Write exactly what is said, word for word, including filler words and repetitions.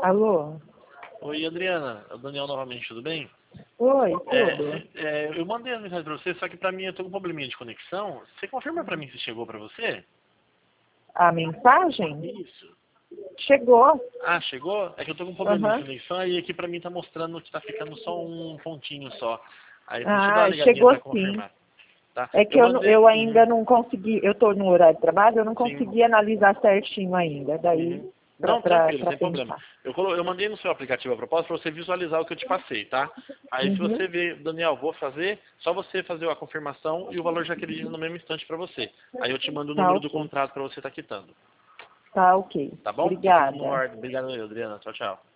Alô? Oi, Adriana. É o Daniel novamente, tudo bem? Oi, É, tudo. é, eu mandei a mensagem pra você, só que pra mim eu tô com um probleminha de conexão. Você confirma pra mim se chegou pra você? A mensagem? Isso. Chegou. Ah, chegou? É que eu tô com um probleminha de Aham. conexão e aqui pra mim tá mostrando que tá ficando só um pontinho só. Aí deixa eu dar uma Ah, ligadinha chegou pra sim. confirmar, tá? É Eu que eu, não- mandei... eu Uhum, ainda não consegui, eu estou no horário de trabalho, eu não sim. consegui analisar certinho ainda, daí Uhum. pra, Não, pra, tranquilo, pra sem problema. pensar. Eu, colo... eu mandei no seu aplicativo a propósito para você visualizar o que eu te passei, tá? Aí se Uhum. você ver, Daniel, vou fazer, só você fazer a confirmação e o valor já acredita no mesmo instante para você. Aí eu te mando o Tá número do ok. contrato para você estar quitando. Tá ok. Tá bom? Tá tudo no Obrigada. ordem. Obrigado, Adriana. Tchau, tchau.